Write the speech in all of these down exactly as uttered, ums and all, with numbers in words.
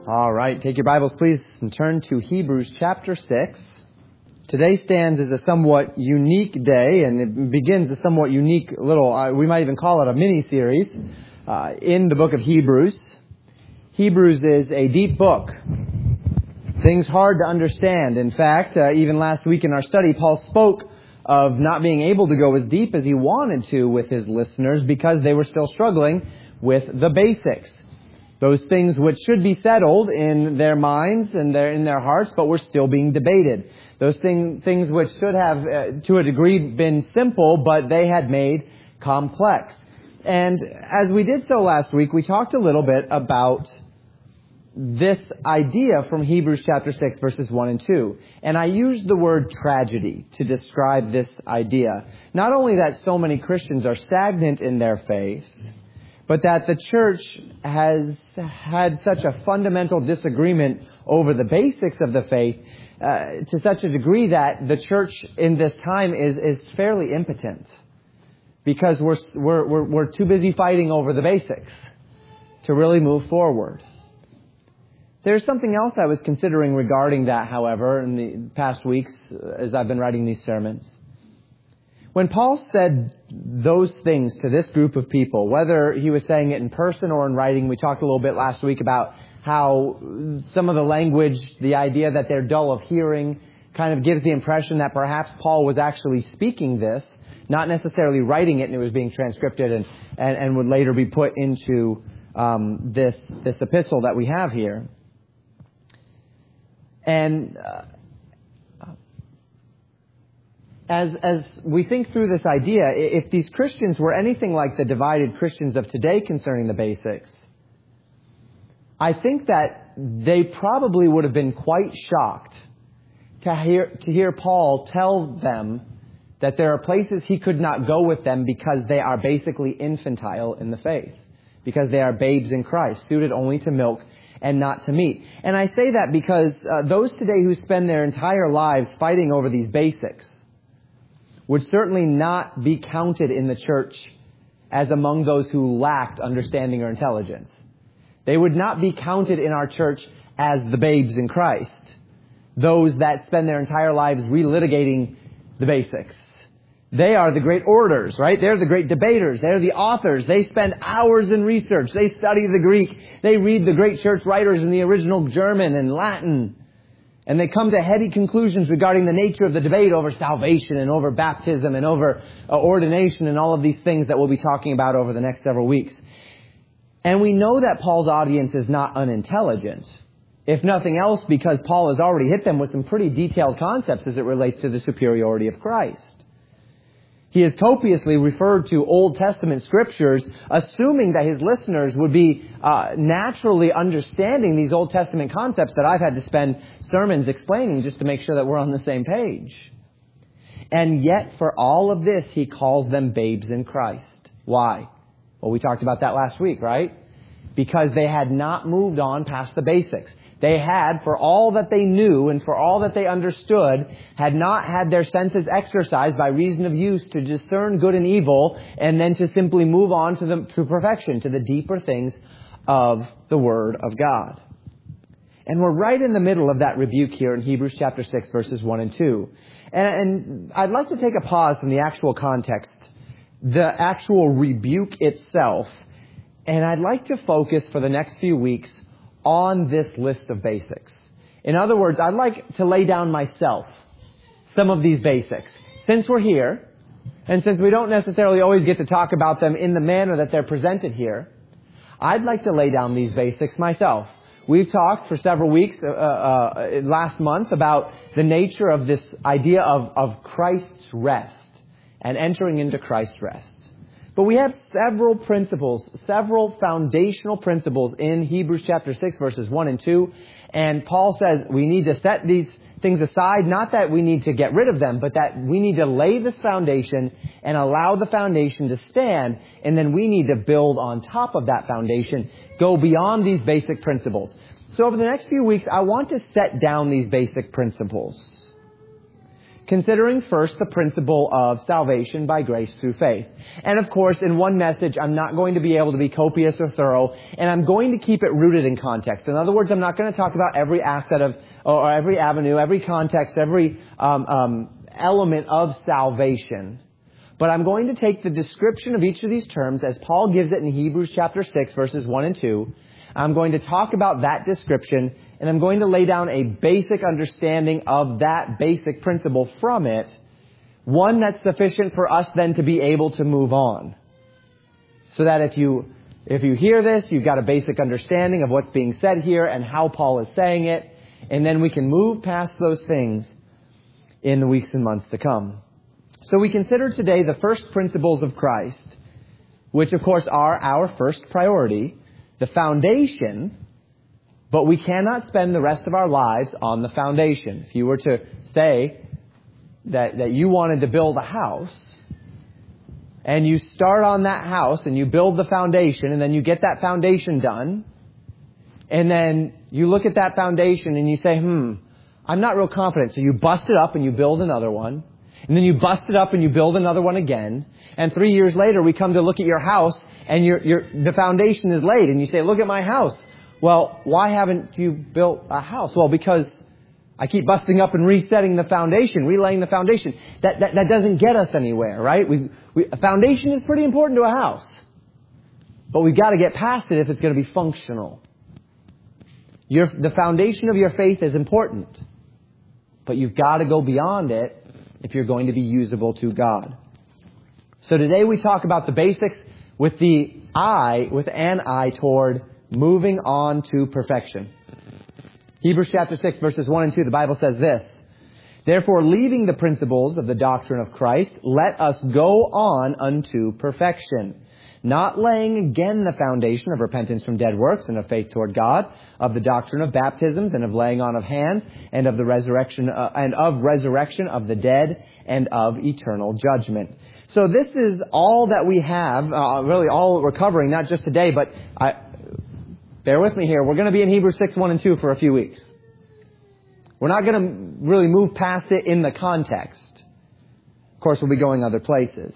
All right, take your Bibles, please, and turn to Hebrews chapter six. Today stands as a somewhat unique day, and it begins a somewhat unique little, uh, we might even call it a mini-series, uh, in the book of Hebrews. Hebrews is a deep book. Things hard to understand. In fact, uh, even last week in our study, Paul spoke of not being able to go as deep as he wanted to with his listeners because they were still struggling with the basics. Those things which should be settled in their minds and their, in their hearts, but were still being debated. Those thing, things which should have, uh, to a degree, been simple, but they had made complex. And as we did so last week, we talked a little bit about this idea from Hebrews chapter six, verses one and two. And I used the word tragedy to describe this idea. Not only that so many Christians are stagnant in their faith, but that the church has had such a fundamental disagreement over the basics of the faith uh, to such a degree that the church in this time is, is fairly impotent because we're, we're, we're, we're too busy fighting over the basics to really move forward. There's something else I was considering regarding that, however, in the past weeks as I've been writing these sermons. When Paul said those things to this group of people, whether he was saying it in person or in writing, we talked a little bit last week about how some of the language, the idea that they're dull of hearing, kind of gives the impression that perhaps Paul was actually speaking this, not necessarily writing it, and it was being transcribed and, and, and would later be put into um, this, this epistle that we have here. And Uh, As, as we think through this idea, if these Christians were anything like the divided Christians of today concerning the basics, I think that they probably would have been quite shocked to hear, to hear Paul tell them that there are places he could not go with them because they are basically infantile in the faith, because they are babes in Christ, suited only to milk and not to meat. And I say that because uh, those today who spend their entire lives fighting over these basics would certainly not be counted in the church as among those who lacked understanding or intelligence. They would not be counted in our church as the babes in Christ, those that spend their entire lives relitigating the basics. They are the great orators, right? They're the great debaters. They're the authors. They spend hours in research. They study the Greek. They read the great church writers in the original German and Latin. And they come to heady conclusions regarding the nature of the debate over salvation and over baptism and over uh, ordination and all of these things that we'll be talking about over the next several weeks. And we know that Paul's audience is not unintelligent. If nothing else, because Paul has already hit them with some pretty detailed concepts as it relates to the superiority of Christ. He has copiously referred to Old Testament scriptures, assuming that his listeners would be uh, naturally understanding these Old Testament concepts that I've had to spend sermons explaining just to make sure that we're on the same page. And yet, for all of this, he calls them babes in Christ. Why? Well, we talked about that last week, right? Because they had not moved on past the basics. They had, for all that they knew and for all that they understood, had not had their senses exercised by reason of use to discern good and evil and then to simply move on to the to perfection, to the deeper things of the Word of God. And we're right in the middle of that rebuke here in Hebrews chapter six, verses one and two. And, and I'd like to take a pause from the actual context, the actual rebuke itself, and I'd like to focus for the next few weeks on this list of basics. In other words, I'd like to lay down myself some of these basics. Since we're here, and since we don't necessarily always get to talk about them in the manner that they're presented here, I'd like to lay down these basics myself. We've talked for several weeks uh, uh, last month about the nature of this idea of, of Christ's rest and entering into Christ's rest. But we have several principles, several foundational principles in Hebrews chapter six, verses one and two. And Paul says we need to set these things aside, not that we need to get rid of them, but that we need to lay this foundation and allow the foundation to stand. And then we need to build on top of that foundation, go beyond these basic principles. So over the next few weeks, I want to set down these basic principles. considering first the principle of salvation by grace through faith. And of course, in one message, I'm not going to be able to be copious or thorough, and I'm going to keep it rooted in context. In other words, I'm not going to talk about every asset of, or every avenue, every context, every um, um, element of salvation. But I'm going to take the description of each of these terms as Paul gives it in Hebrews chapter six, verses one and two. I'm going to talk about that description, and I'm going to lay down a basic understanding of that basic principle from it, one that's sufficient for us then to be able to move on. So that if you if you hear this, you've got a basic understanding of what's being said here and how Paul is saying it, and then we can move past those things in the weeks and months to come. So we consider today the first principles of Christ, which of course are our first priority, the foundation, but we cannot spend the rest of our lives on the foundation. If you were to say that, that you wanted to build a house, and you start on that house and you build the foundation, and then you get that foundation done, and then you look at that foundation and you say, hmm, I'm not real confident. So you bust it up and you build another one. And then you bust it up and you build another one again. And three years later, we come to look at your house and your, your, the foundation is laid. And you say, look at my house. Well, why haven't you built a house? Well, because I keep busting up and resetting the foundation, relaying the foundation. That, that, that doesn't get us anywhere, right? We, we, a foundation is pretty important to a house. But we've got to get past it if it's going to be functional. Your, the foundation of your faith is important. But you've got to go beyond it if you're going to be usable to God. So today we talk about the basics with the eye, with an eye toward moving on to perfection. Hebrews chapter six, verses one and two, the Bible says this, therefore, leaving the principles of the doctrine of Christ, let us go on unto perfection, not laying again the foundation of repentance from dead works and of faith toward God, of the doctrine of baptisms and of laying on of hands, and of the resurrection uh, and of resurrection of the dead, and of eternal judgment. So this is all that we have, uh, really all we're covering, not just today, but I, bear with me here. We're going to be in Hebrews six, one and two for a few weeks. We're not going to really move past it in the context. Of course, we'll be going other places.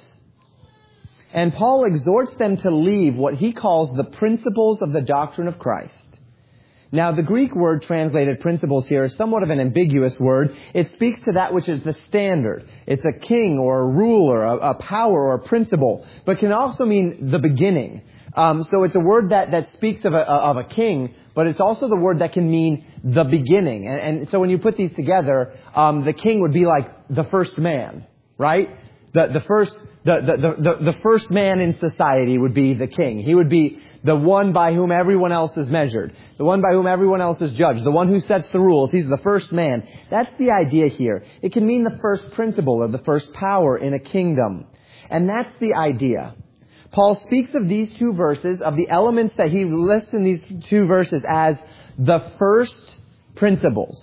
And Paul exhorts them to leave what he calls the principles of the doctrine of Christ. Now, the Greek word translated principles here is somewhat of an ambiguous word. It speaks to that which is the standard. It's a king or a ruler, a, a power or a principle, but can also mean the beginning. Um, so it's a word that, that speaks of a, of a king, but it's also the word that can mean the beginning. And, and so when you put these together, um, the king would be like the first man, right? The, the first... The, the, the, the first man in society would be the king. He would be the one by whom everyone else is measured. The one by whom everyone else is judged. The one who sets the rules. He's the first man. That's the idea here. It can mean the first principle or the first power in a kingdom. And that's the idea. Paul speaks of these two verses, of the elements that he lists in these two verses as the first principles.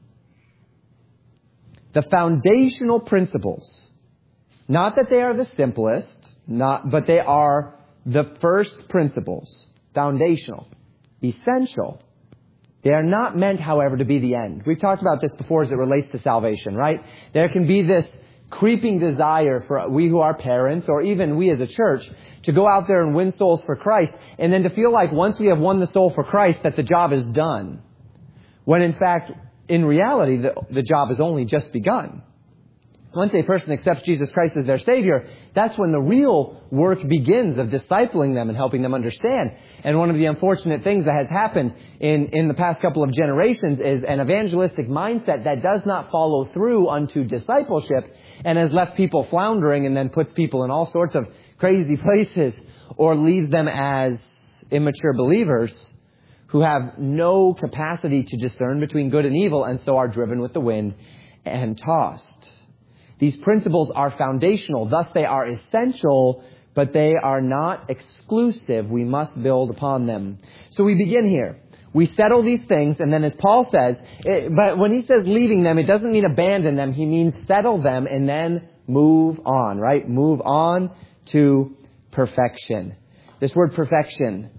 The foundational principles. Not that they are the simplest, not, but they are the first principles, foundational, essential. They are not meant, however, to be the end. We've talked about this before as it relates to salvation, right? There can be this creeping desire for we who are parents, or even we as a church, to go out there and win souls for Christ, and then to feel like once we have won the soul for Christ, that the job is done. When in fact, in reality, the, the job has only just begun. Once a person accepts Jesus Christ as their Savior, that's when the real work begins of discipling them and helping them understand. And one of the unfortunate things that has happened in, in the past couple of generations is an evangelistic mindset that does not follow through unto discipleship and has left people floundering and then puts people in all sorts of crazy places or leaves them as immature believers who have no capacity to discern between good and evil and so are driven with the wind and tossed. These principles are foundational, thus they are essential, but they are not exclusive. We must build upon them. So we begin here. We settle these things, and then as Paul says, it, but when he says leaving them, it doesn't mean abandon them. He means settle them and then move on, right? Move on to perfection. This word perfection,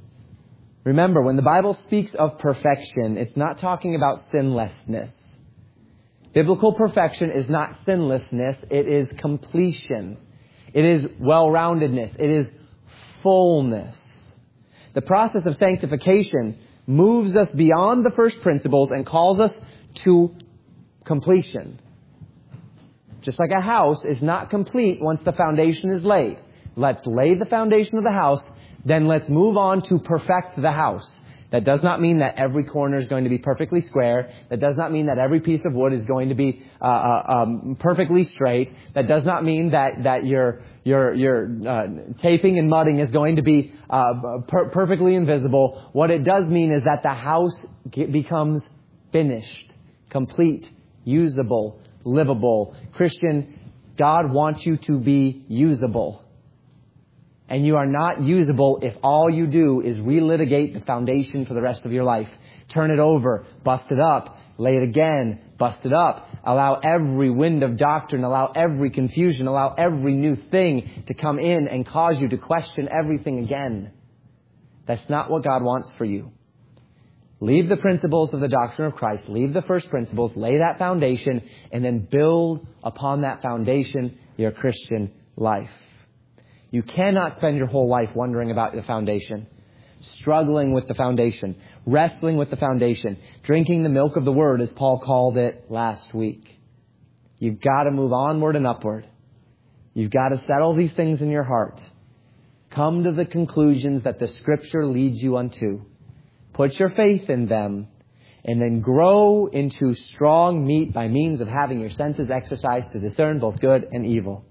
remember, when the Bible speaks of perfection, it's not talking about sinlessness. Biblical perfection is not sinlessness. It is completion. It is well-roundedness. It is fullness. The process of sanctification moves us beyond the first principles and calls us to completion. Just like a house is not complete once the foundation is laid. Let's lay the foundation of the house, then let's move on to perfect the house. That does not mean that every corner is going to be perfectly square. That does not mean that every piece of wood is going to be uh, uh, um, perfectly straight. That does not mean that that your your your uh, taping and mudding is going to be uh, per- perfectly invisible. What it does mean is that the house get, becomes finished, complete, usable, livable. Christian, God wants you to be usable. And you are not usable if all you do is relitigate the foundation for the rest of your life. Turn it over, bust it up, lay it again, bust it up. Allow every wind of doctrine, allow every confusion, allow every new thing to come in and cause you to question everything again. That's not what God wants for you. Leave the principles of the doctrine of Christ, leave the first principles, lay that foundation, and then build upon that foundation your Christian life. You cannot spend your whole life wondering about the foundation, struggling with the foundation, wrestling with the foundation, drinking the milk of the Word, as Paul called it last week. You've got to move onward and upward. You've got to settle these things in your heart. Come to the conclusions that the Scripture leads you unto. Put your faith in them, and then grow into strong meat by means of having your senses exercised to discern both good and evil.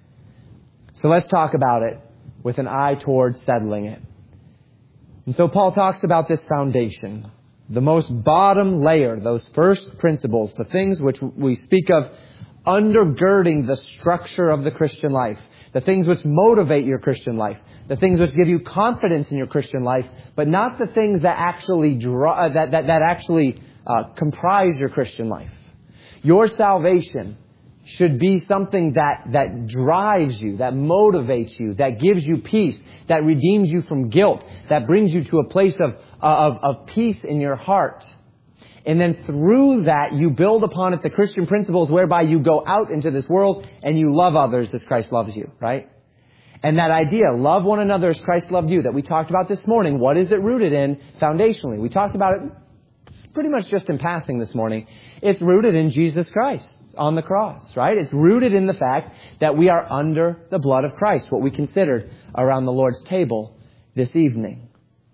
So let's talk about it with an eye towards settling it. And so Paul talks about this foundation, the most bottom layer, those first principles, the things which we speak of undergirding the structure of the Christian life, the things which motivate your Christian life, the things which give you confidence in your Christian life, but not the things that actually draw, that, that, that actually uh, comprise your Christian life. Your salvation should be something that, that drives you, that motivates you, that gives you peace, that redeems you from guilt, that brings you to a place of, of, of peace in your heart. And then through that, you build upon it the Christian principles whereby you go out into this world and you love others as Christ loves you, right? And that idea, love one another as Christ loved you, that we talked about this morning, what is it rooted in foundationally? We talked about it pretty much just in passing this morning. It's rooted in Jesus Christ on the cross, right? It's rooted in the fact that we are under the blood of Christ, what we considered around the Lord's table this evening.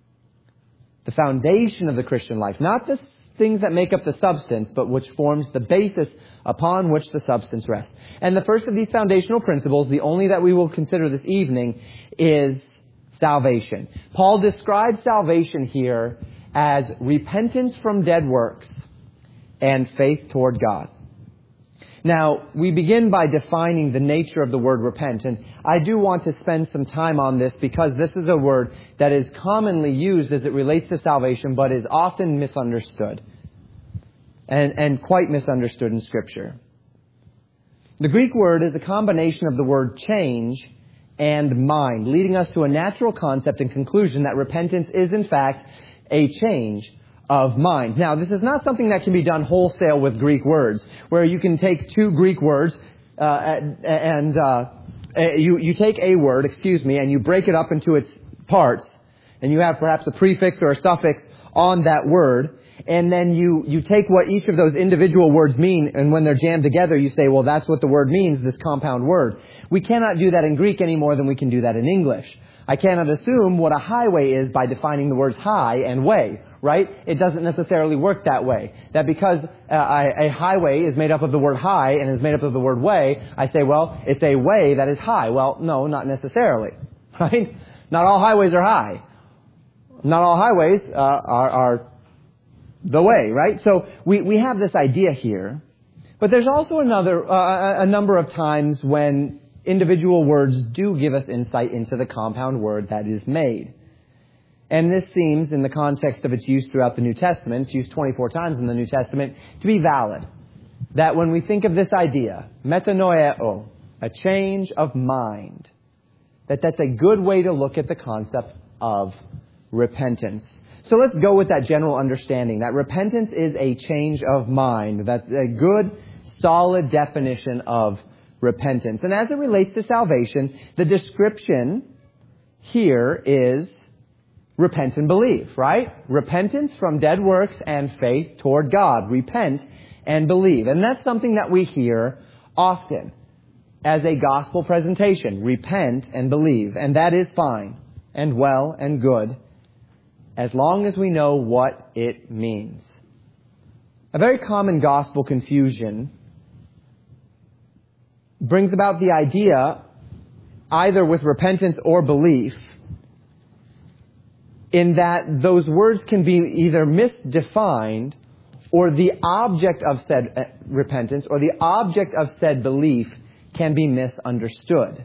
The foundation of the Christian life, not the things that make up the substance, but which forms the basis upon which the substance rests. And the first of these foundational principles, the only that we will consider this evening, is salvation. Paul describes salvation here as repentance from dead works and faith toward God. Now, we begin by defining the nature of the word repent, and I do want to spend some time on this because this is a word that is commonly used as it relates to salvation, but is often misunderstood, and, and quite misunderstood in Scripture. The Greek word is a combination of the word change and mind, leading us to a natural concept and conclusion that repentance is, in fact, a change of mind. Now, this is not something that can be done wholesale with Greek words, where you can take two Greek words uh, and uh, you, you take a word, excuse me, and you break it up into its parts, and you have perhaps a prefix or a suffix on that word, and then you, you take what each of those individual words mean, and when they're jammed together, you say, well, that's what the word means, this compound word. We cannot do that in Greek any more than we can do that in English. I cannot assume what a highway is by defining the words high and way, right? It doesn't necessarily work that way. That because uh, a highway is made up of the word high and is made up of the word way, I say, well, it's a way that is high. Well, no, not necessarily, right? Not all highways are high. Not all highways uh, are, are the way, right? So we, we have this idea here. But there's also another uh, a number of times when individual words do give us insight into the compound word that is made. And this seems, in the context of its use throughout the New Testament, it's used twenty-four times in the New Testament, to be valid. That when we think of this idea, metanoeo, a change of mind, that that's a good way to look at the concept of repentance. So let's go with that general understanding, that repentance is a change of mind. That's a good, solid definition of repentance. And as it relates to salvation, the description here is repent and believe, right? Repentance from dead works and faith toward God. Repent and believe. And that's something that we hear often as a gospel presentation. Repent and believe. And that is fine and well and good as long as we know what it means. A very common gospel confusion brings about the idea, either with repentance or belief, in that those words can be either misdefined or the object of said uh, repentance or the object of said belief can be misunderstood.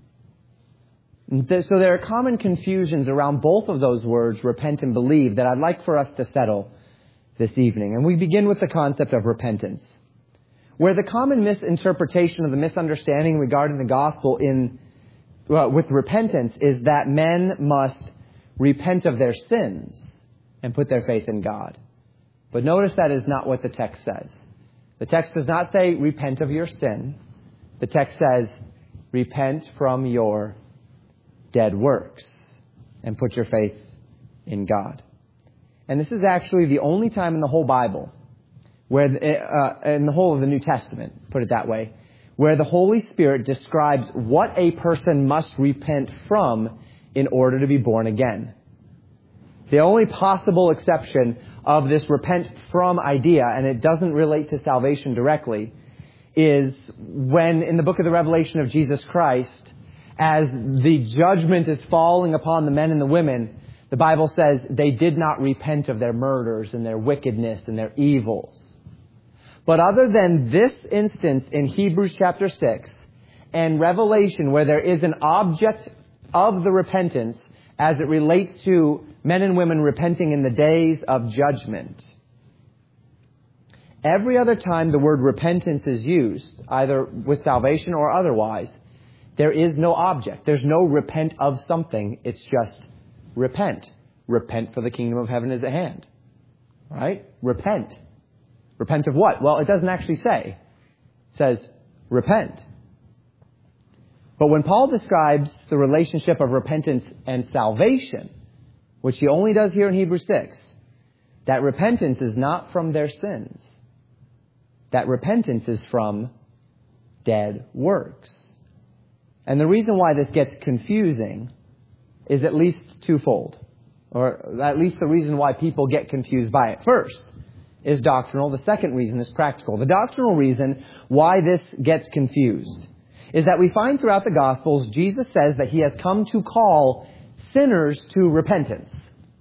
So there are common confusions around both of those words, repent and believe, that I'd like for us to settle this evening. And we begin with the concept of repentance, where the common misinterpretation of the misunderstanding regarding the gospel in well, with repentance is that men must repent of their sins and put their faith in God. But notice that is not what the text says. The text does not say repent of your sin. The text says repent from your dead works and put your faith in God. And this is actually the only time in the whole Bible, where uh, in the whole of the New Testament, put it that way, where the Holy Spirit describes what a person must repent from in order to be born again. The only possible exception of this repent from idea, and it doesn't relate to salvation directly, is when in the book of the Revelation of Jesus Christ, as the judgment is falling upon the men and the women, the Bible says they did not repent of their murders and their wickedness and their evils. But other than this instance in Hebrews chapter six and Revelation, where there is an object of the repentance as it relates to men and women repenting in the days of judgment, every other time the word repentance is used, either with salvation or otherwise, there is no object. There's no repent of something. It's just repent. Repent, for the kingdom of heaven is at hand. Right? Repent. Repent of what? Well, it doesn't actually say. It says repent. But when Paul describes the relationship of repentance and salvation, which he only does here in Hebrews six, that repentance is not from their sins. That repentance is from dead works. And the reason why this gets confusing is at least twofold. Or at least the reason why people get confused by it. First is doctrinal. The second reason is practical. The doctrinal reason why this gets confused is that we find throughout the Gospels, Jesus says that he has come to call sinners to repentance.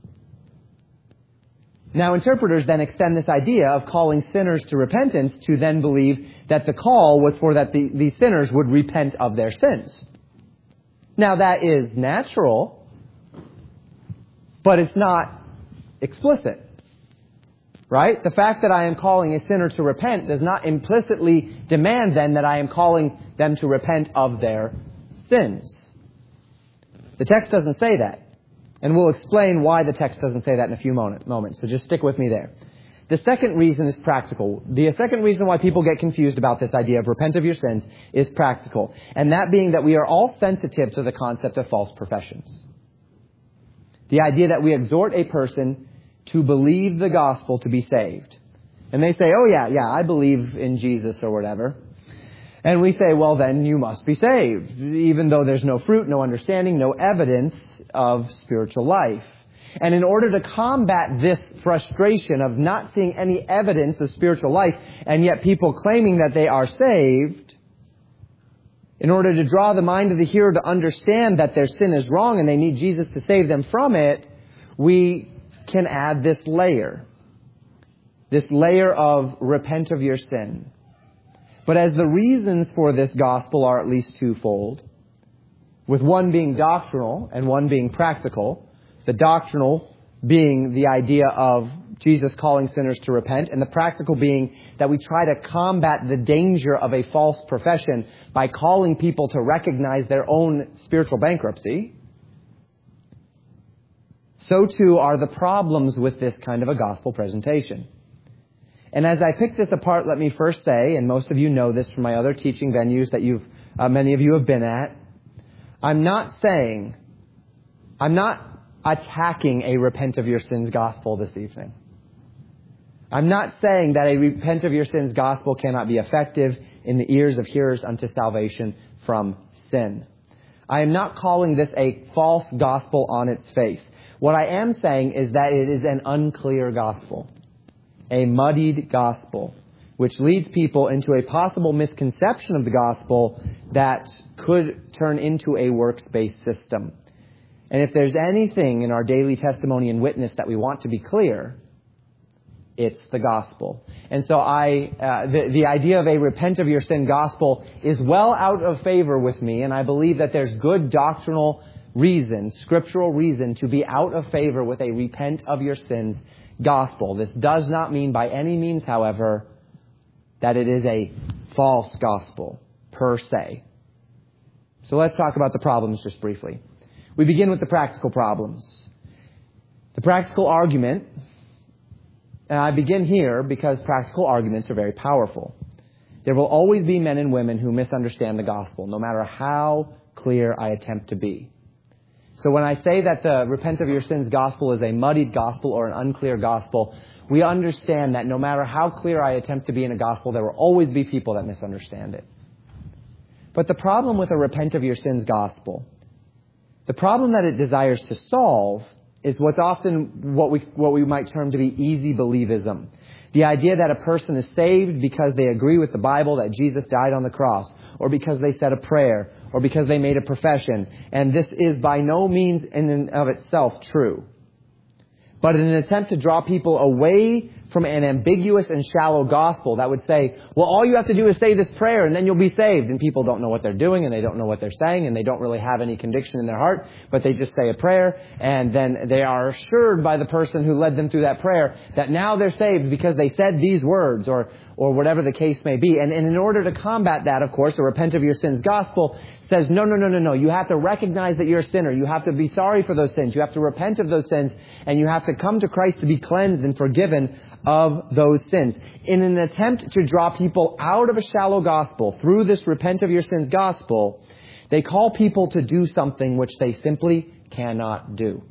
Now, interpreters then extend this idea of calling sinners to repentance to then believe that the call was for that the, these sinners would repent of their sins. Now, that is natural, but it's not explicit. Right? The fact that I am calling a sinner to repent does not implicitly demand then that I am calling them to repent of their sins. The text doesn't say that. And we'll explain why the text doesn't say that in a few moments. So just stick with me there. The second reason is practical. The second reason why people get confused about this idea of repent of your sins is practical. And that being that we are all sensitive to the concept of false professions. The idea that we exhort a person to believe the gospel to be saved. And they say, oh yeah, yeah, I believe in Jesus or whatever. And we say, well then you must be saved, even though there's no fruit, no understanding, no evidence of spiritual life. And in order to combat this frustration of not seeing any evidence of spiritual life, and yet people claiming that they are saved, in order to draw the mind of the hearer to understand that their sin is wrong and they need Jesus to save them from it, we can add this layer. This layer of repent of your sin. But as the reasons for this gospel are at least twofold, with one being doctrinal and one being practical, the doctrinal being the idea of Jesus calling sinners to repent, and the practical being that we try to combat the danger of a false profession by calling people to recognize their own spiritual bankruptcy, so too are the problems with this kind of a gospel presentation. And as I pick this apart, let me first say, and most of you know this from my other teaching venues that you've, uh, many of you have been at, I'm not saying, I'm not attacking a repent of your sins gospel this evening. I'm not saying that a repent of your sins gospel cannot be effective in the ears of hearers unto salvation from sin. I am not calling this a false gospel on its face. What I am saying is that it is an unclear gospel, a muddied gospel, which leads people into a possible misconception of the gospel that could turn into a works-based system. And if there's anything in our daily testimony and witness that we want to be clear, it's the gospel. And so I, uh, the, the idea of a repent of your sin gospel is well out of favor with me, and I believe that there's good doctrinal reason, scriptural reason, to be out of favor with a repent of your sins gospel. This does not mean by any means, however, that it is a false gospel per se. So let's talk about the problems just briefly. We begin with the practical problems. The practical argument, and I begin here because practical arguments are very powerful. There will always be men and women who misunderstand the gospel, no matter how clear I attempt to be. So when I say that the repent of your sins gospel is a muddied gospel or an unclear gospel, we understand that no matter how clear I attempt to be in a gospel, there will always be people that misunderstand it. But the problem with a repent of your sins gospel, the problem that it desires to solve, is what's often what we what we might term to be easy believism. The idea that a person is saved because they agree with the Bible that Jesus died on the cross, or because they said a prayer, or because they made a profession. And this is by no means in and of itself true. But in an attempt to draw people away from an ambiguous and shallow gospel that would say, well, all you have to do is say this prayer and then you'll be saved. And people don't know what they're doing and they don't know what they're saying and they don't really have any conviction in their heart, but they just say a prayer and then they are assured by the person who led them through that prayer that now they're saved because they said these words or or whatever the case may be. And, and in order to combat that, of course, the repent of your sins gospel says, no, no, no, no, no. You have to recognize that you're a sinner. You have to be sorry for those sins. You have to repent of those sins. And you have to come to Christ to be cleansed and forgiven of those sins. In an attempt to draw people out of a shallow gospel through this repent of your sins gospel, they call people to do something which they simply cannot do.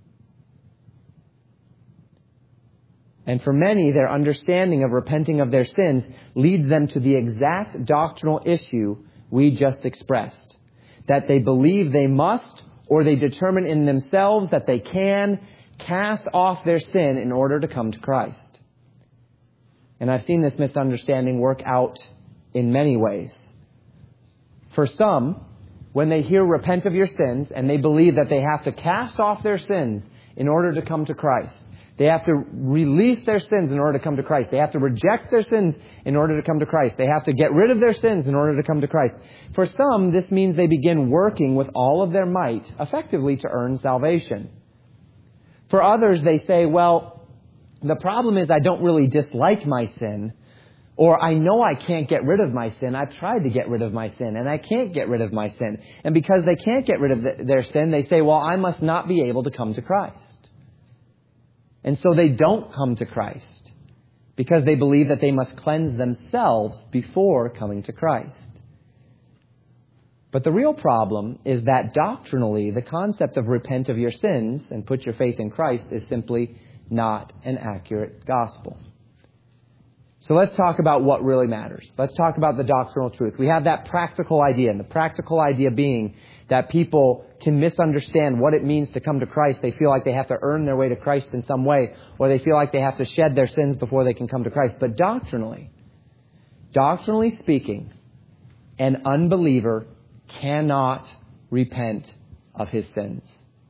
And for many, their understanding of repenting of their sins leads them to the exact doctrinal issue we just expressed. That they believe they must, or they determine in themselves that they can cast off their sin in order to come to Christ. And I've seen this misunderstanding work out in many ways. For some, when they hear repent of your sins and they believe that they have to cast off their sins in order to come to Christ, they have to release their sins in order to come to Christ. They have to reject their sins in order to come to Christ. They have to get rid of their sins in order to come to Christ. For some, this means they begin working with all of their might, effectively, to earn salvation. For others, they say, well, the problem is I don't really dislike my sin, or I know I can't get rid of my sin. I've tried to get rid of my sin, and I can't get rid of my sin. And because they can't get rid of the, their sin, they say, well, I must not be able to come to Christ. And so they don't come to Christ because they believe that they must cleanse themselves before coming to Christ. But the real problem is that doctrinally, the concept of repent of your sins and put your faith in Christ is simply not an accurate gospel. So let's talk about what really matters. Let's talk about the doctrinal truth. We have that practical idea, and the practical idea being that people can misunderstand what it means to come to Christ. They feel like they have to earn their way to Christ in some way, or they feel like they have to shed their sins before they can come to Christ. But doctrinally, doctrinally speaking, an unbeliever cannot repent of his sins.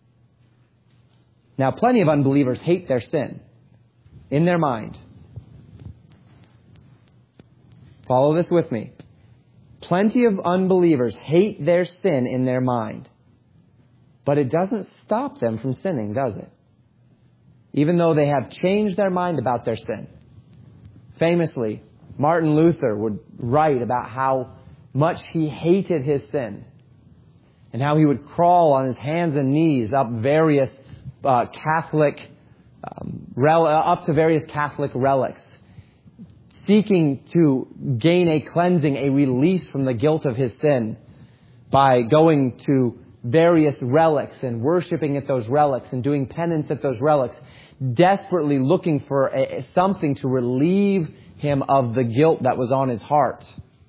Now, plenty of unbelievers hate their sin in their mind. Follow this with me. Plenty of unbelievers hate their sin in their mind. But it doesn't stop them from sinning, does it? Even though they have changed their mind about their sin. Famously, Martin Luther would write about how much he hated his sin. And how he would crawl on his hands and knees up various uh, Catholic, um, rel- up to various Catholic relics, seeking to gain a cleansing, a release from the guilt of his sin by going to various relics and worshiping at those relics and doing penance at those relics, desperately looking for a, something to relieve him of the guilt that was on his heart.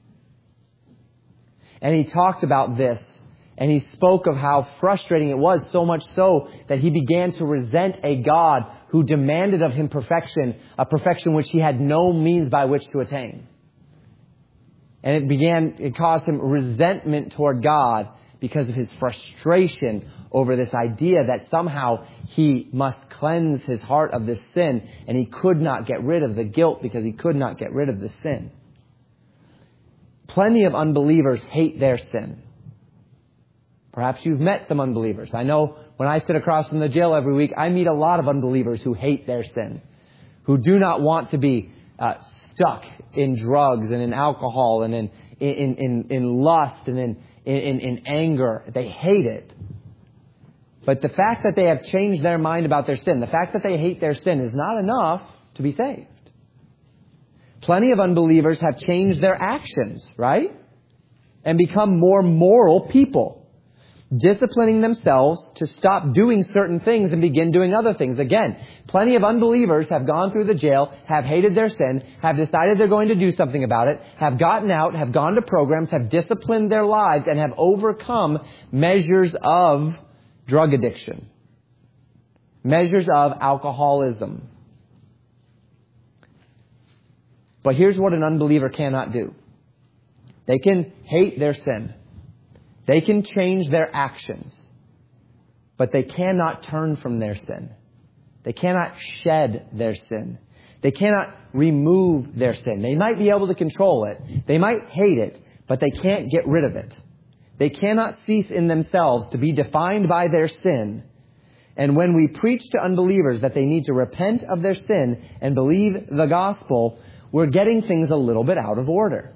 And he talked about this, and he spoke of how frustrating it was, so much so that he began to resent a God who demanded of him perfection, a perfection which he had no means by which to attain. And it began, it caused him resentment toward God because of his frustration over this idea that somehow he must cleanse his heart of this sin, and he could not get rid of the guilt because he could not get rid of the sin. Plenty of unbelievers hate their sin. Perhaps you've met some unbelievers. I know when I sit across from the jail every week, I meet a lot of unbelievers who hate their sin, who do not want to be uh, stuck in drugs and in alcohol and in in in, in lust and in, in in anger. They hate it. But the fact that they have changed their mind about their sin, the fact that they hate their sin is not enough to be saved. Plenty of unbelievers have changed their actions, right? And become more moral people, disciplining themselves to stop doing certain things and begin doing other things. Again, plenty of unbelievers have gone through the jail, have hated their sin, have decided they're going to do something about it, have gotten out, have gone to programs, have disciplined their lives, and have overcome measures of drug addiction, measures of alcoholism. But here's what an unbeliever cannot do. They can hate their sin. They can change their actions. But they cannot turn from their sin. They cannot shed their sin. They cannot remove their sin. They might be able to control it. They might hate it, but they can't get rid of it. They cannot cease in themselves to be defined by their sin. And when we preach to unbelievers that they need to repent of their sin and believe the gospel, we're getting things a little bit out of order.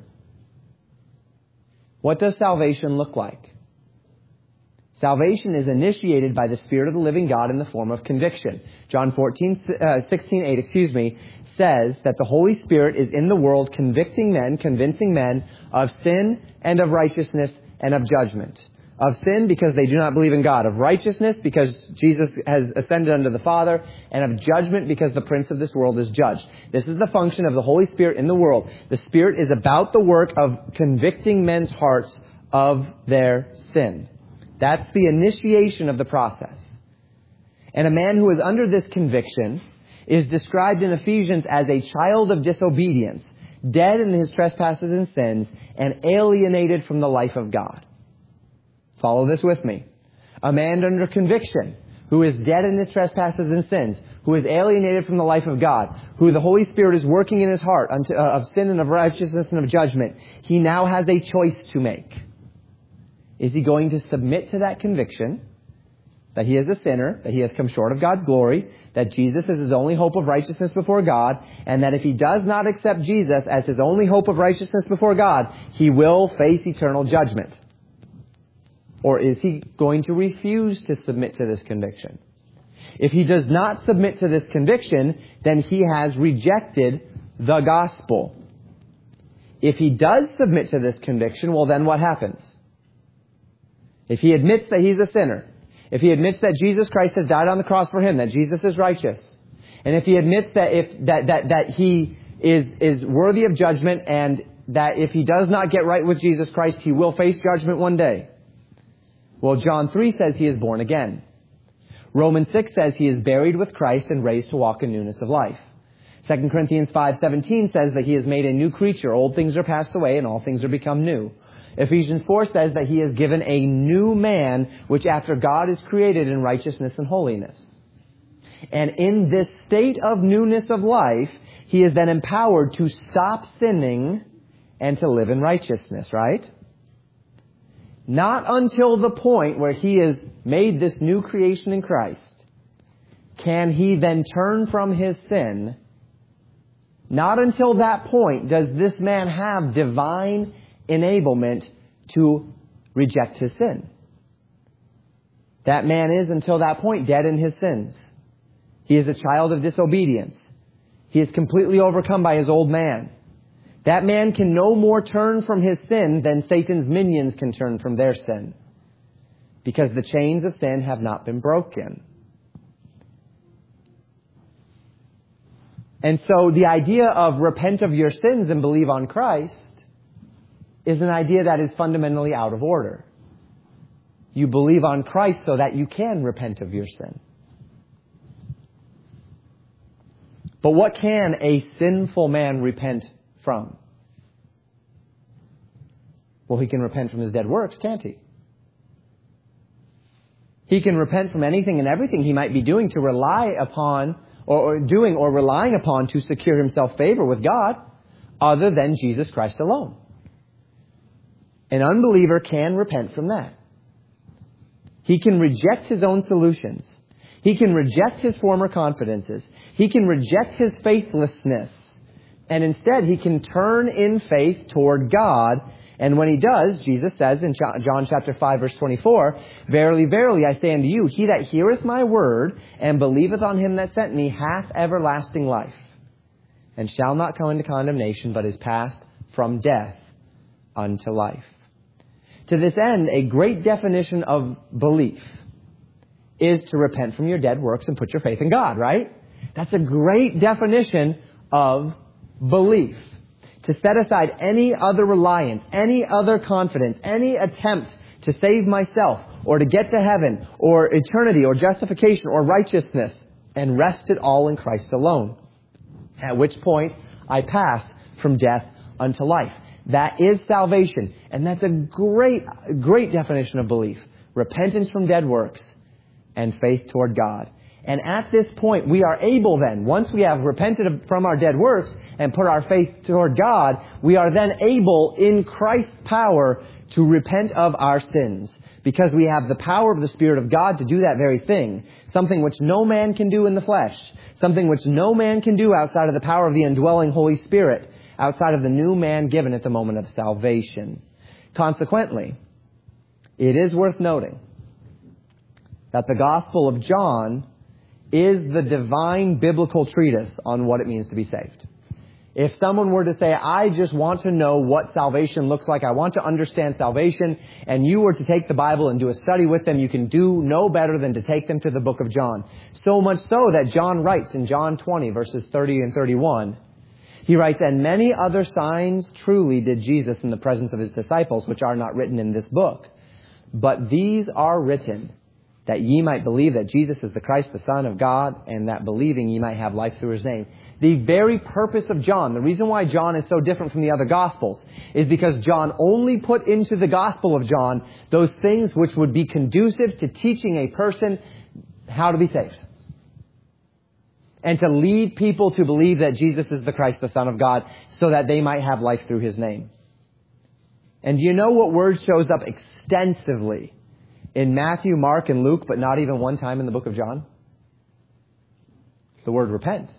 What does salvation look like? Salvation is initiated by the Spirit of the living God in the form of conviction. John fourteen, sixteen, eight, excuse me, says that the Holy Spirit is in the world convicting men, convincing men of sin and of righteousness and of judgment. Of sin because they do not believe in God. Of righteousness because Jesus has ascended unto the Father. And of judgment because the prince of this world is judged. This is the function of the Holy Spirit in the world. The Spirit is about the work of convicting men's hearts of their sin. That's the initiation of the process. And a man who is under this conviction is described in Ephesians as a child of disobedience, dead in his trespasses and sins, and alienated from the life of God. Follow this with me. A man under conviction, who is dead in his trespasses and sins, who is alienated from the life of God, who the Holy Spirit is working in his heart unto, uh, of sin and of righteousness and of judgment, he now has a choice to make. Is he going to submit to that conviction that he is a sinner, that he has come short of God's glory, that Jesus is his only hope of righteousness before God, and that if he does not accept Jesus as his only hope of righteousness before God, he will face eternal judgment? Or is he going to refuse to submit to this conviction? If he does not submit to this conviction, then he has rejected the gospel. If he does submit to this conviction, well, then what happens? If he admits that he's a sinner, if he admits that Jesus Christ has died on the cross for him, that Jesus is righteous, and if he admits that if that that that he is is worthy of judgment, and that if he does not get right with Jesus Christ, he will face judgment one day. Well, John three says he is born again. Romans six says he is buried with Christ and raised to walk in newness of life. Second Corinthians five seventeen says that he is made a new creature. Old things are passed away and all things are become new. Ephesians four says that he is given a new man, which after God is created in righteousness and holiness. And in this state of newness of life, he is then empowered to stop sinning and to live in righteousness, right? Not until the point where he has made this new creation in Christ can he then turn from his sin. Not until that point does this man have divine enablement to reject his sin. That man is, until that point, dead in his sins. He is a child of disobedience. He is completely overcome by his old man. That man can no more turn from his sin than Satan's minions can turn from their sin, because the chains of sin have not been broken. And so the idea of repent of your sins and believe on Christ is an idea that is fundamentally out of order. You believe on Christ so that you can repent of your sin. But what can a sinful man repent from? Well, he can repent from his dead works, can't he? He can repent from anything and everything he might be doing to rely upon, or, or doing or relying upon to secure himself favor with God, other than Jesus Christ alone. An unbeliever can repent from that. He can reject his own solutions. He can reject his former confidences. He can reject his faithlessness. And instead, he can turn in faith toward God. And when he does, Jesus says in John chapter five, verse twenty-four, "Verily, verily, I say unto you, he that heareth my word and believeth on him that sent me hath everlasting life, and shall not come into condemnation, but is passed from death unto life." To this end, a great definition of belief is to repent from your dead works and put your faith in God, right? That's a great definition of belief. To set aside any other reliance, any other confidence, any attempt to save myself or to get to heaven or eternity or justification or righteousness, and rest it all in Christ alone. At which point I pass from death unto life. That is salvation. And that's a great, great definition of belief. Repentance from dead works and faith toward God. And at this point, we are able then, once we have repented from our dead works and put our faith toward God, we are then able, in Christ's power, to repent of our sins. Because we have the power of the Spirit of God to do that very thing. Something which no man can do in the flesh. Something which no man can do outside of the power of the indwelling Holy Spirit. Outside of the new man given at the moment of salvation. Consequently, it is worth noting that the Gospel of John is the divine biblical treatise on what it means to be saved. If someone were to say, I just want to know what salvation looks like, I want to understand salvation, and you were to take the Bible and do a study with them, you can do no better than to take them to the book of John. So much so that John writes in John twenty, verses thirty and thirty-one, he writes, "And many other signs truly did Jesus in the presence of his disciples, which are not written in this book. But these are written, that ye might believe that Jesus is the Christ, the Son of God, and that believing ye might have life through his name." The very purpose of John, the reason why John is so different from the other Gospels, is because John only put into the Gospel of John those things which would be conducive to teaching a person how to be saved. And to lead people to believe that Jesus is the Christ, the Son of God, so that they might have life through his name. And do you know what word shows up extensively in Matthew, Mark, and Luke, but not even one time in the book of John? The word repent.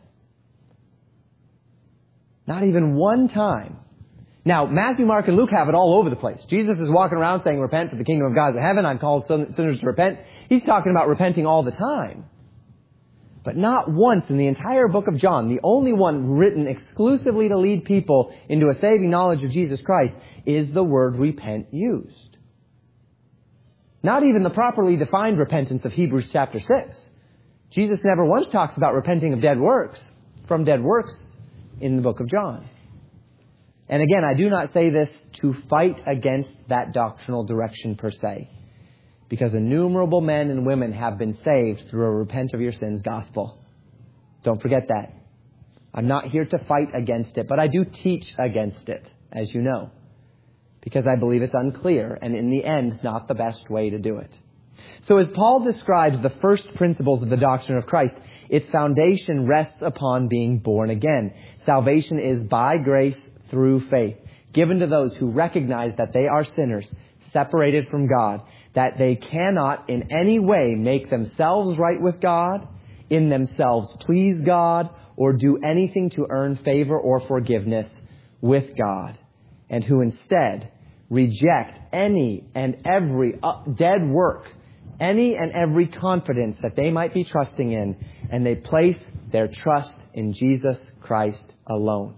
Not even one time. Now, Matthew, Mark, and Luke have it all over the place. Jesus is walking around saying, "Repent, for the kingdom of God is at heaven. I'm called sinners to repent." He's talking about repenting all the time. But not once in the entire book of John, the only one written exclusively to lead people into a saving knowledge of Jesus Christ, is the word repent used. Not even the properly defined repentance of Hebrews chapter six. Jesus never once talks about repenting of dead works, from dead works in the book of John. And again, I do not say this to fight against that doctrinal direction per se. Because innumerable men and women have been saved through a repent of your sins gospel. Don't forget that. I'm not here to fight against it, but I do teach against it, as you know. Because I believe it's unclear, and in the end, not the best way to do it. So as Paul describes the first principles of the doctrine of Christ, its foundation rests upon being born again. Salvation is by grace through faith, given to those who recognize that they are sinners, separated from God, that they cannot in any way make themselves right with God, in themselves please God, or do anything to earn favor or forgiveness with God, and who instead reject any and every dead work, any and every confidence that they might be trusting in, and they place their trust in Jesus Christ alone.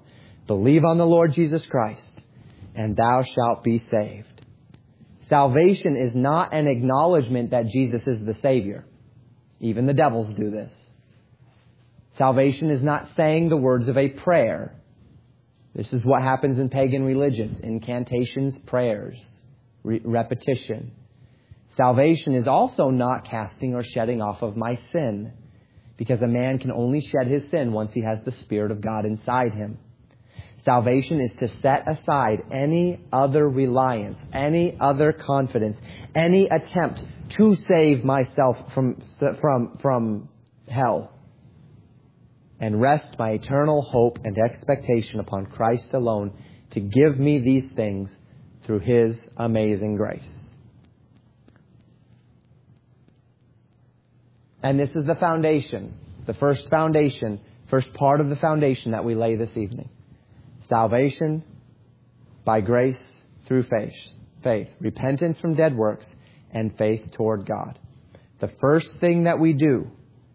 Believe on the Lord Jesus Christ, and thou shalt be saved. Salvation is not an acknowledgement that Jesus is the Savior. Even the devils do this. Salvation is not saying the words of a prayer. This is what happens in pagan religions. Incantations, prayers, re- repetition. Salvation is also not casting or shedding off of my sin, because a man can only shed his sin once he has the Spirit of God inside him. Salvation is to set aside any other reliance, any other confidence, any attempt to save myself from, from, from hell, and rest my eternal hope and expectation upon Christ alone to give me these things through His amazing grace. And this is the foundation, the first foundation, first part of the foundation that we lay this evening. Salvation by grace through faith, faith, repentance from dead works, and faith toward God. The first thing that we do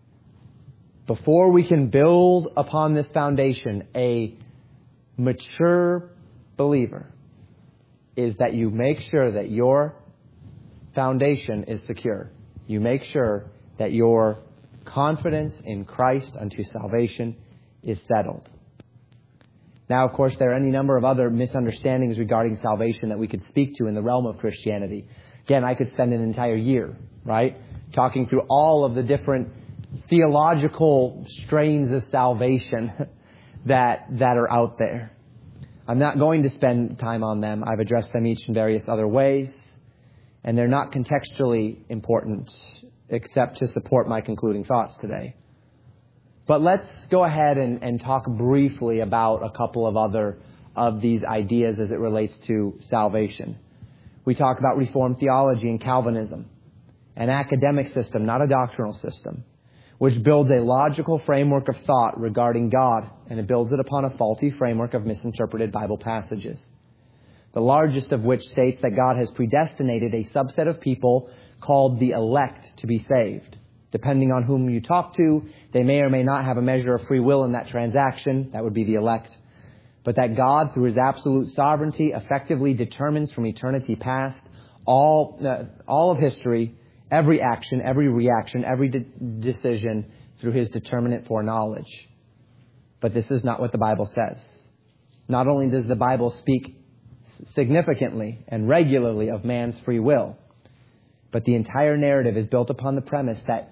before we can build upon this foundation a mature believer is that you make sure that your foundation is secure. You make sure that your confidence in Christ unto salvation is settled. Now, of course, there are any number of other misunderstandings regarding salvation that we could speak to in the realm of Christianity. Again, I could spend an entire year, right, talking through all of the different theological strains of salvation that that are out there. I'm not going to spend time on them. I've addressed them each in various other ways, and they're not contextually important except to support my concluding thoughts today. But let's go ahead and, and talk briefly about a couple of other of these ideas as it relates to salvation. We talk about Reformed theology and Calvinism, an academic system, not a doctrinal system, which builds a logical framework of thought regarding God, and it builds it upon a faulty framework of misinterpreted Bible passages. The largest of which states that God has predestinated a subset of people called the elect to be saved. Depending on whom you talk to, they may or may not have a measure of free will in that transaction. That would be the elect. But that God, through His absolute sovereignty, effectively determines from eternity past all, uh, all of history, every action, every reaction, every de- decision through His determinate foreknowledge. But this is not what the Bible says. Not only does the Bible speak significantly and regularly of man's free will, but the entire narrative is built upon the premise that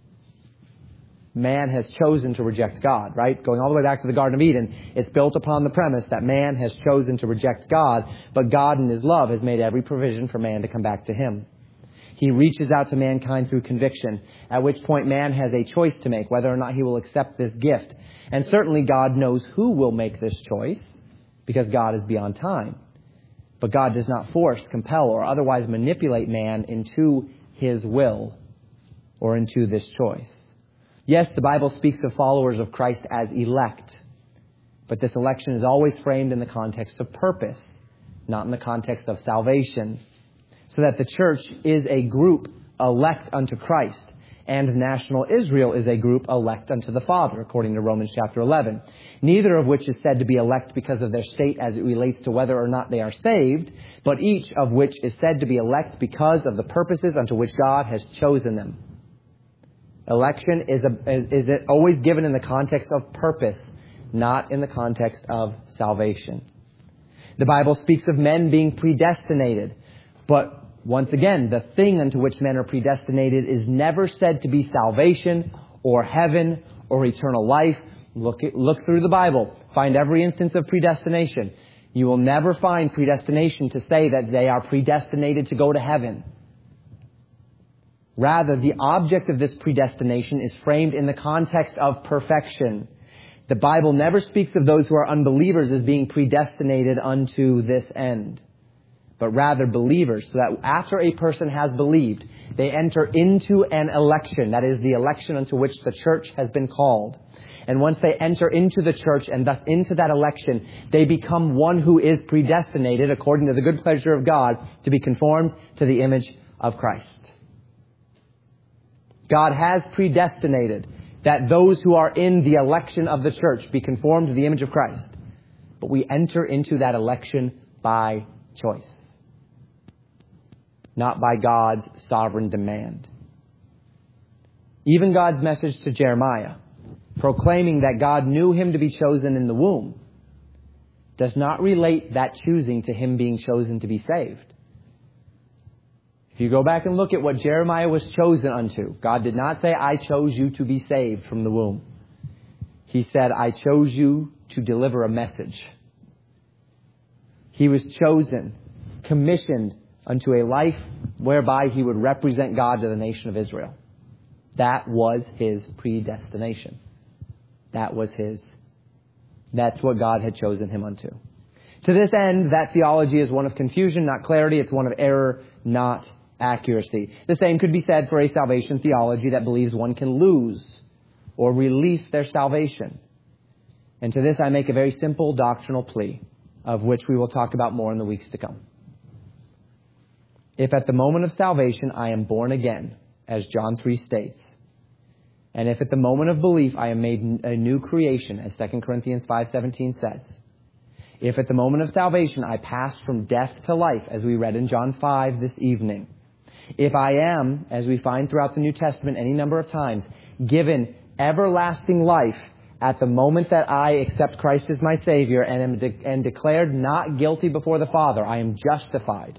man has chosen to reject God, right? Going all the way back to the Garden of Eden, it's built upon the premise that man has chosen to reject God, but God in His love has made every provision for man to come back to Him. He reaches out to mankind through conviction, at which point man has a choice to make, whether or not he will accept this gift. And certainly God knows who will make this choice, because God is beyond time. But God does not force, compel, or otherwise manipulate man into His will or into this choice. Yes, the Bible speaks of followers of Christ as elect, but this election is always framed in the context of purpose, not in the context of salvation. So that the church is a group elect unto Christ, and national Israel is a group elect unto the Father, according to Romans chapter eleven. Neither of which is said to be elect because of their state as it relates to whether or not they are saved, but each of which is said to be elect because of the purposes unto which God has chosen them. Election is, a, is it always given in the context of purpose, not in the context of salvation. The Bible speaks of men being predestinated, but once again, the thing unto which men are predestinated is never said to be salvation or heaven or eternal life. Look, look through the Bible. Find every instance of predestination. You will never find predestination to say that they are predestinated to go to heaven. Rather, the object of this predestination is framed in the context of perfection. The Bible never speaks of those who are unbelievers as being predestinated unto this end, but rather believers, so that after a person has believed, they enter into an election. That is the election unto which the church has been called. And once they enter into the church and thus into that election, they become one who is predestinated, according to the good pleasure of God, to be conformed to the image of Christ. God has predestinated that those who are in the election of the church be conformed to the image of Christ. but we enter into that election by choice, not by God's sovereign demand. Even God's message to Jeremiah, proclaiming that God knew him to be chosen in the womb, does not relate that choosing to him being chosen to be saved. If you go back and look at what Jeremiah was chosen unto, God did not say, I chose you to be saved from the womb. He said, I chose you to deliver a message. He was chosen, commissioned unto a life whereby he would represent God to the nation of Israel. That was his predestination. That was his. That's what God had chosen him unto. To this end, that theology is one of confusion, not clarity. It's one of error, not accuracy. The same could be said for a salvation theology that believes one can lose or release their salvation. And to this I make a very simple doctrinal plea, of which we will talk about more in the weeks to come. If at the moment of salvation I am born again, as John three states, and if at the moment of belief I am made a new creation, as Second Corinthians five seventeen says, if at the moment of salvation I pass from death to life, as we read in John five this evening, if I am, as we find throughout the New Testament any number of times, given everlasting life at the moment that I accept Christ as my Savior and am de- and declared not guilty before the Father, I am justified.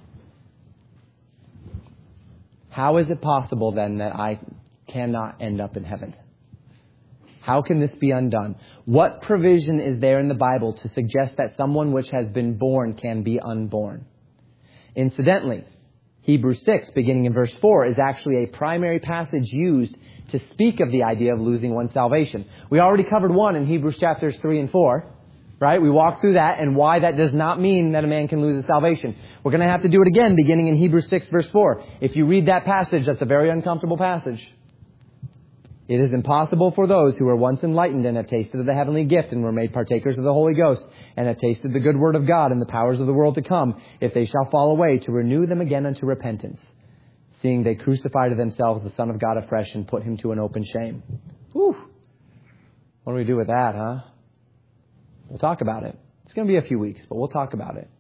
How is it possible then that I cannot end up in heaven? How can this be undone? What provision is there in the Bible to suggest that someone which has been born can be unborn? Incidentally, Hebrews six, beginning in verse four, is actually a primary passage used to speak of the idea of losing one's salvation. We already covered one in Hebrews chapters three and four, right? We walked through that and why that does not mean that a man can lose his salvation. We're going to have to do it again, beginning in Hebrews six, verse four. If you read that passage, that's a very uncomfortable passage. It is impossible for those who were once enlightened and have tasted of the heavenly gift and were made partakers of the Holy Ghost and have tasted the good word of God and the powers of the world to come, if they shall fall away, to renew them again unto repentance, seeing they crucify to themselves the Son of God afresh and put him to an open shame. Whew. What do we do with that, huh? We'll talk about it. It's going to be a few weeks, but we'll talk about it.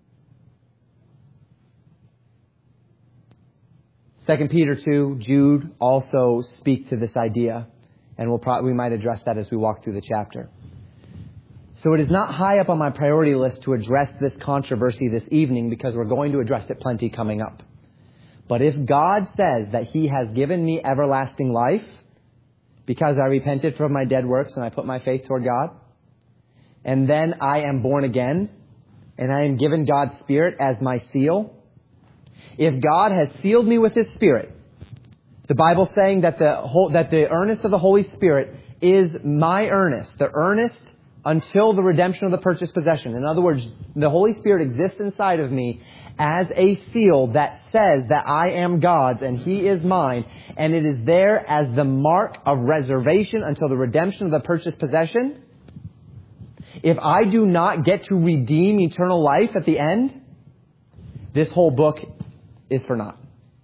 Second Peter two, Jude also speak to this idea, and we'll probably, we might address that as we walk through the chapter. So it is not high up on my priority list to address this controversy this evening because we're going to address it plenty coming up. But if God says that he has given me everlasting life because I repented from my dead works and I put my faith toward God, and then I am born again and I am given God's Spirit as my seal, if God has sealed me with his Spirit, the Bible saying that the whole, that the earnest of the Holy Spirit is my earnest, the earnest until the redemption of the purchased possession. In other words, the Holy Spirit exists inside of me as a seal that says that I am God's and he is mine, and it is there as the mark of reservation until the redemption of the purchased possession. If I do not get to redeem eternal life at the end, this whole book is for naught.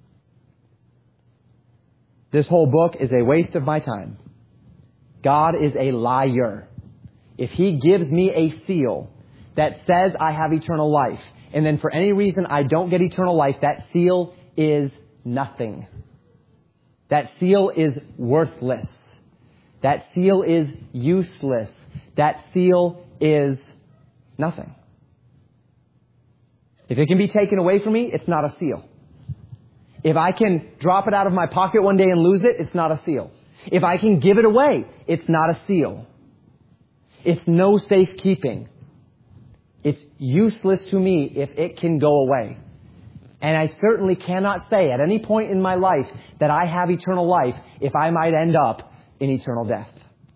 This whole book is a waste of my time. God is a liar. If he gives me a seal that says I have eternal life, and then for any reason I don't get eternal life, that seal is nothing. That seal is worthless. That seal is useless. That seal is nothing. If it can be taken away from me, it's not a seal. If I can drop it out of my pocket one day and lose it, it's not a seal. If I can give it away, it's not a seal. It's no safekeeping. It's useless to me if it can go away. And I certainly cannot say at any point in my life that I have eternal life if I might end up in eternal death.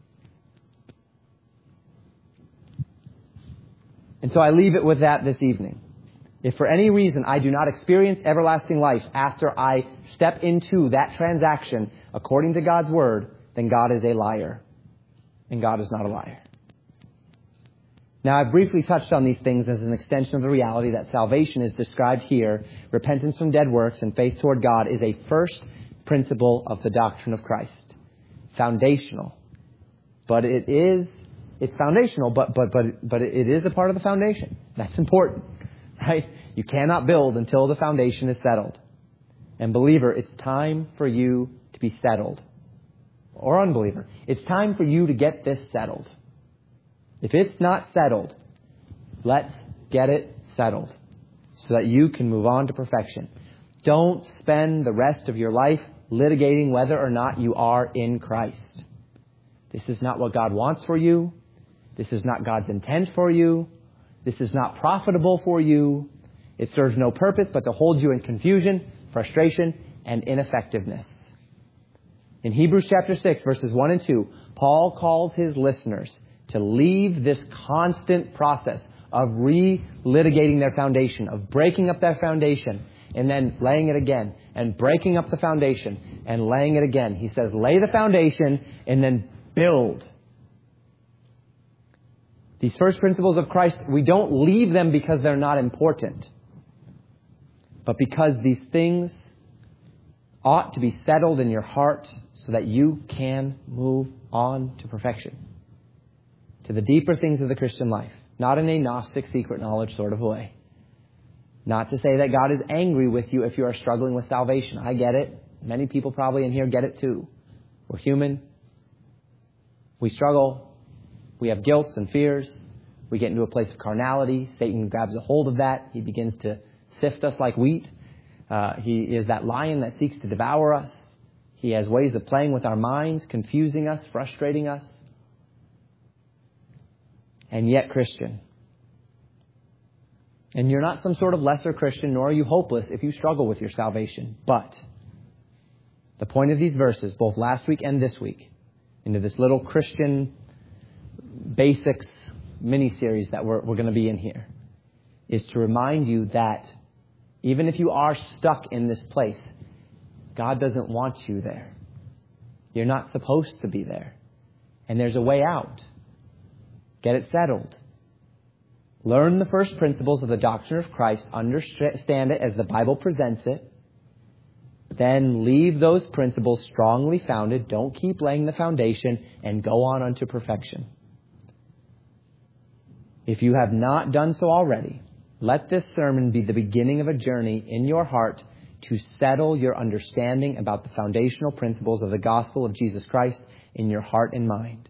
And so I leave it with that this evening. If for any reason I do not experience everlasting life after I step into that transaction according to God's word, then God is a liar. And God is not a liar. Now, I've briefly touched on these things as an extension of the reality that salvation is described here. Repentance from dead works and faith toward God is a first principle of the doctrine of Christ. Foundational. But it is It's foundational, but, but, but, but it is a part of the foundation. That's important, right? You cannot build until the foundation is settled. And believer, it's time for you to be settled. Or unbeliever, it's time for you to get this settled. If it's not settled, let's get it settled so that you can move on to perfection. Don't spend the rest of your life litigating whether or not you are in Christ. This is not what God wants for you. This is not God's intent for you. This is not profitable for you. It serves no purpose but to hold you in confusion, frustration, and ineffectiveness. In Hebrews chapter six, verses one and two, Paul calls his listeners to leave this constant process of re-litigating their foundation, of breaking up their foundation, and then laying it again, and breaking up the foundation, and laying it again. He says, lay the foundation, and then build. These first principles of Christ, we don't leave them because they're not important, but because these things ought to be settled in your heart so that you can move on to perfection, to the deeper things of the Christian life, not in a Gnostic secret knowledge sort of way. Not to say that God is angry with you if you are struggling with salvation. I get it. Many people probably in here get it too. We're human. We struggle. We have guilts and fears. We get into a place of carnality. Satan grabs a hold of that. He begins to sift us like wheat. Uh, he is that lion that seeks to devour us. He has ways of playing with our minds, confusing us, frustrating us. And yet, Christian, and you're not some sort of lesser Christian, nor are you hopeless if you struggle with your salvation. But the point of these verses, both last week and this week, into this little Christian basics mini-series that we're, we're going to be in here, is to remind you that even if you are stuck in this place, God doesn't want you there. You're not supposed to be there. And there's a way out. Get it settled. Learn the first principles of the doctrine of Christ. Understand it as the Bible presents it. Then leave those principles strongly founded. Don't keep laying the foundation and go on unto perfection. If you have not done so already, let this sermon be the beginning of a journey in your heart to settle your understanding about the foundational principles of the gospel of Jesus Christ in your heart and mind.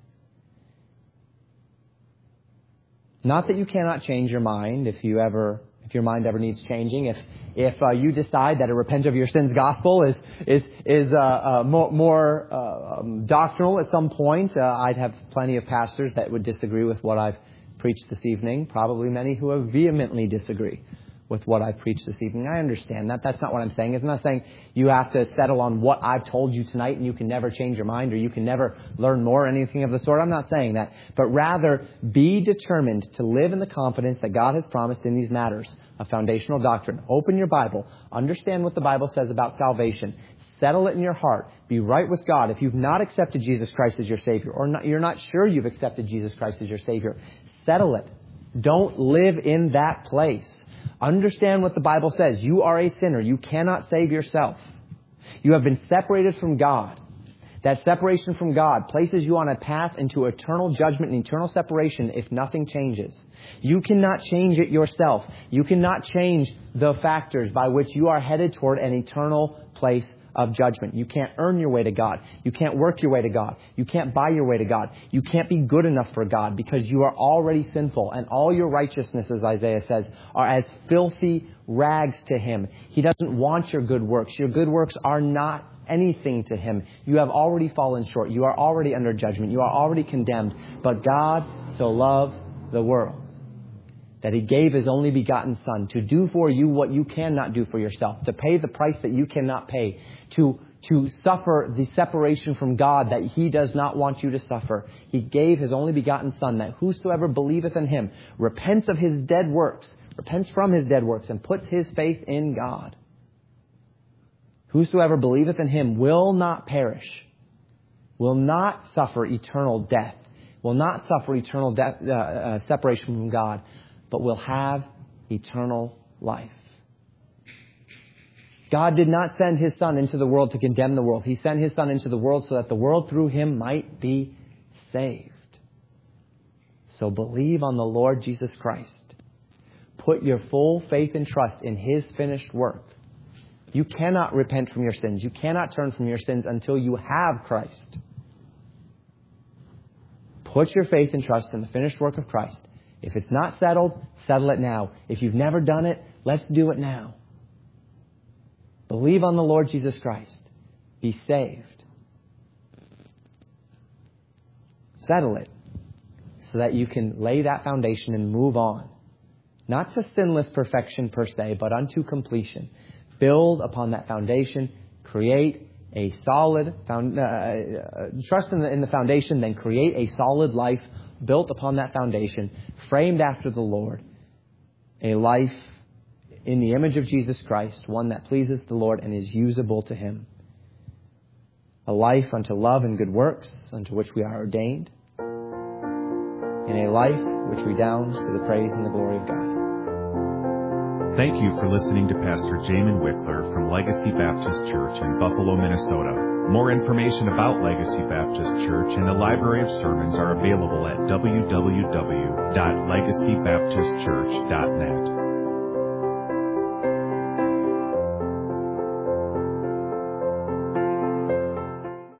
Not that you cannot change your mind if you ever, if your mind ever needs changing. If if uh, you decide that a repent of your sins gospel is is is uh, uh, more, more uh, um, doctrinal at some point, uh, I'd have plenty of pastors that would disagree with what I've preached this evening. Probably many who have vehemently disagree with what I preached this evening. I understand that. That's not what I'm saying. It's not saying you have to settle on what I've told you tonight and you can never change your mind or you can never learn more or anything of the sort. I'm not saying that. But rather, be determined to live in the confidence that God has promised in these matters of foundational doctrine. Open your Bible. Understand what the Bible says about salvation. Settle it in your heart. Be right with God. If you've not accepted Jesus Christ as your Savior, or not, you're not sure you've accepted Jesus Christ as your Savior, settle it. Don't live in that place. Understand what the Bible says. You are a sinner. You cannot save yourself. You have been separated from God. That separation from God places you on a path into eternal judgment and eternal separation if nothing changes. You cannot change it yourself. You cannot change the factors by which you are headed toward an eternal place of judgment. You can't earn your way to God. You can't work your way to God. You can't buy your way to God. You can't be good enough for God because you are already sinful and all your righteousnesses, Isaiah says, are as filthy rags to Him. He doesn't want your good works. Your good works are not anything to Him. You have already fallen short. You are already under judgment. You are already condemned. But God so loved the world that He gave His only begotten Son to do for you what you cannot do for yourself, to pay the price that you cannot pay, to, to suffer the separation from God that He does not want you to suffer. He gave His only begotten Son that whosoever believeth in Him repents of his dead works, repents from his dead works, and puts his faith in God. Whosoever believeth in Him will not perish, will not suffer eternal death, will not suffer eternal death, uh, uh, separation from God, but will have eternal life. God did not send His Son into the world to condemn the world. He sent His Son into the world so that the world through Him might be saved. So believe on the Lord Jesus Christ. Put your full faith and trust in His finished work. You cannot repent from your sins. You cannot turn from your sins until you have Christ. Put your faith and trust in the finished work of Christ. If it's not settled, settle it now. If you've never done it, let's do it now. Believe on the Lord Jesus Christ. Be saved. Settle it so that you can lay that foundation and move on. Not to sinless perfection per se, but unto completion. Build upon that foundation. Create a solid, found, uh, trust in the, in the foundation, then create a solid life built upon that foundation, framed after the Lord. A life in the image of Jesus Christ, one that pleases the Lord and is usable to Him. A life unto love and good works, unto which we are ordained. And a life which redounds to the praise and the glory of God. Thank you for listening to Pastor Jamin Wickler from Legacy Baptist Church in Buffalo, Minnesota. More information about Legacy Baptist Church and a library of sermons are available at w w w dot legacy baptist church dot net.